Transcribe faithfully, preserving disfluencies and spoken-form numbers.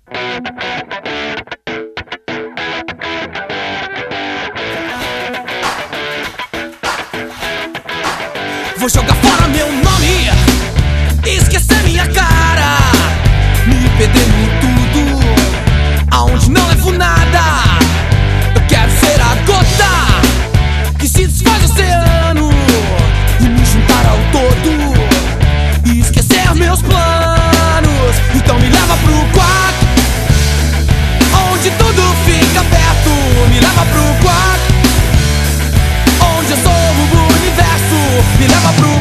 Vou jogar fora meu nome, esquecer minha cara, me perder no tudo, aonde não levo nada. Eu quero ser a gota que se desfaz o oceano e me juntar ao todo e esquecer meus planos. Então me leva pro quarto, onde tudo fica perto. Me leva pro quarto, onde eu sou o universo. Me leva pro